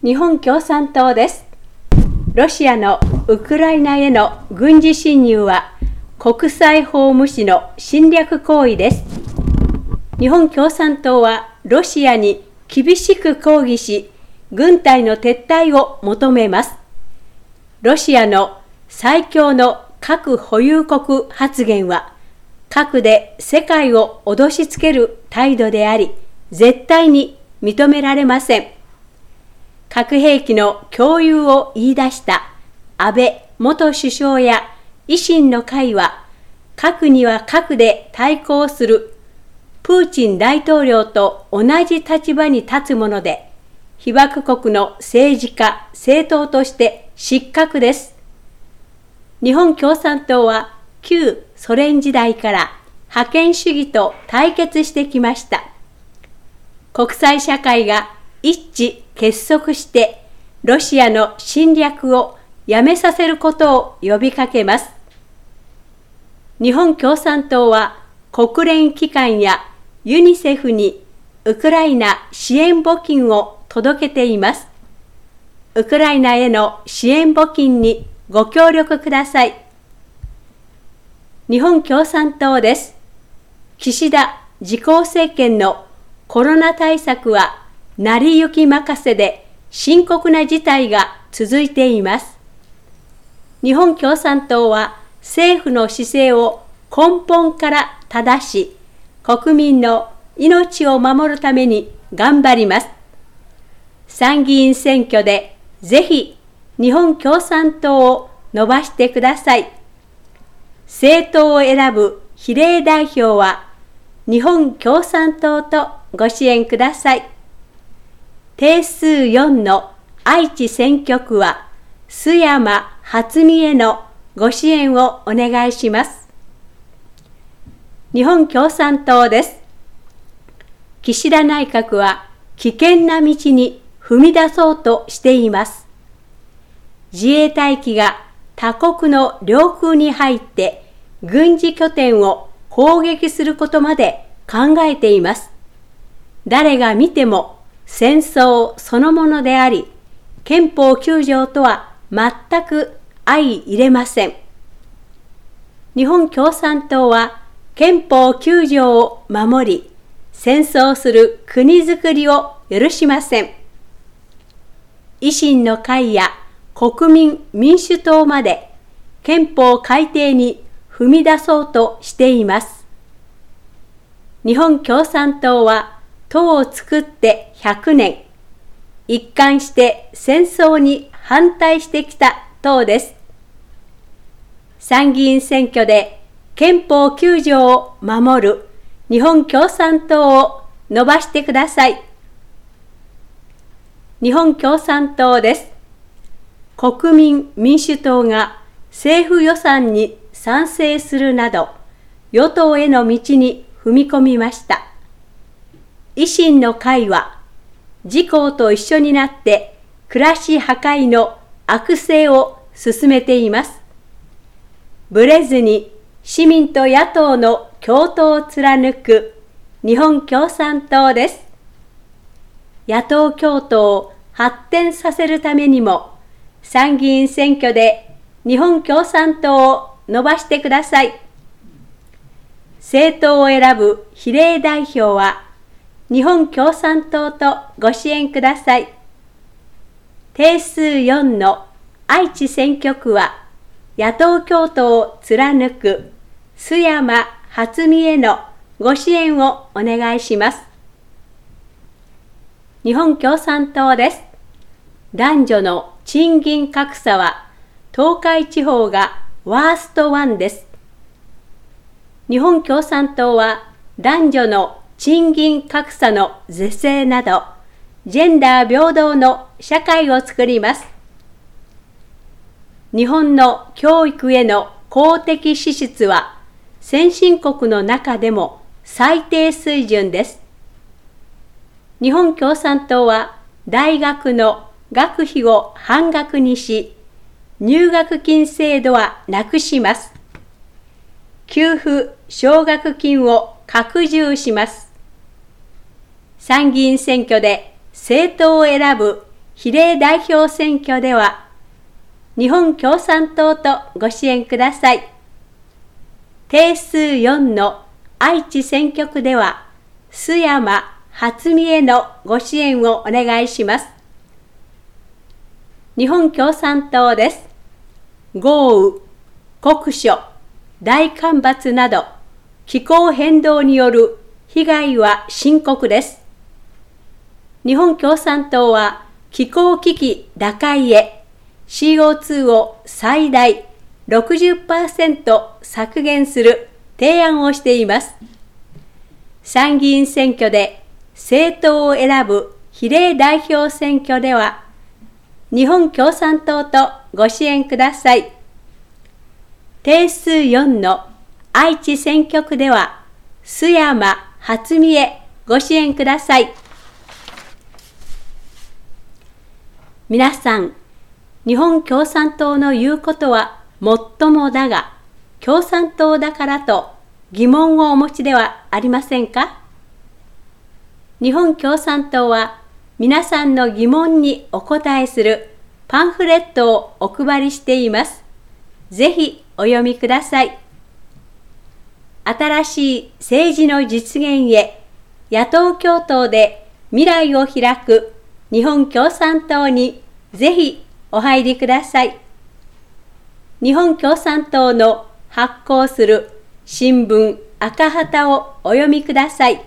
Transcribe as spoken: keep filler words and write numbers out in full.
日本共産党です。ロシアのウクライナへの軍事侵入は国際法無視の侵略行為です。日本共産党はロシアに厳しく抗議し、軍隊の撤退を求めます。ロシアの最強の核保有国発言は、核で世界を脅しつける態度であり、絶対に認められません。核兵器の共有を言い出した安倍元首相や維新の会は、核には核で対抗するプーチン大統領と同じ立場に立つもので、被爆国の政治家、政党として失格です。日本共産党は旧ソ連時代から覇権主義と対決してきました。国際社会が一致結束してロシアの侵略をやめさせることを呼びかけます。日本共産党は国連機関やユニセフにウクライナ支援募金を届けています。ウクライナへの支援募金にご協力ください。日本共産党です。岸田自公政権のコロナ対策は成り行き任せで深刻な事態が続いています。日本共産党は政府の姿勢を根本から正し、国民の命を守るために頑張ります。参議院選挙でぜひ日本共産党を伸ばしてください。政党を選ぶ比例代表は日本共産党とご支援ください。定数よんの愛知選挙区は須山初美へのご支援をお願いします。日本共産党です。岸田内閣は危険な道に踏み出そうとしています。自衛隊機が他国の領空に入って軍事拠点を攻撃することまで考えています。誰が見ても戦争そのものであり、憲法きゅう条とは全く相入れません。日本共産党は憲法きゅう条を守り、戦争する国づくりを許しません。維新の会や国民民主党まで憲法改定に踏み出そうとしています。日本共産党は党を作ってひゃくねん、一貫して戦争に反対してきた党です。参議院選挙で憲法きゅう条を守る日本共産党を伸ばしてください。日本共産党です。国民民主党が政府予算に賛成するなど、与党への道に踏み込みました。維新の会は、自公と一緒になって暮らし破壊の悪政を進めています。ぶれずに市民と野党の共闘を貫く日本共産党です。野党共闘を発展させるためにも、参議院選挙で日本共産党を伸ばしてください。政党を選ぶ比例代表は、日本共産党とご支援ください。定数よんの愛知選挙区は、野党共闘を貫く須山初美へのご支援をお願いします。日本共産党です。男女の賃金格差は東海地方がワーストワンです。日本共産党は男女の賃金格差の是正など、ジェンダー平等の社会を作ります。日本の教育への公的支出は先進国の中でも最低水準です。日本共産党は大学の学費を半額にし、入学金制度はなくします。給付奨学金を拡充します。参議院選挙で政党を選ぶ比例代表選挙では、日本共産党とご支援ください。定数よんの愛知選挙区では、須山初見へのご支援をお願いします。日本共産党です。豪雨、酷暑、大干ばつなど、気候変動による被害は深刻です。日本共産党は気候危機打開へ シーオーツー を最大 ろくじゅっパーセント 削減する提案をしています。参議院選挙で政党を選ぶ比例代表選挙では、日本共産党とご支援ください。定数よんの愛知選挙区では、須山初見へご支援ください。皆さん、日本共産党の言うことはもっともだが、共産党だからと疑問をお持ちではありませんか？日本共産党は皆さんの疑問にお答えするパンフレットをお配りしています。ぜひお読みください。新しい政治の実現へ、野党共闘で未来を開く日本共産党にぜひお入りください。日本共産党の発行する新聞赤旗をお読みください。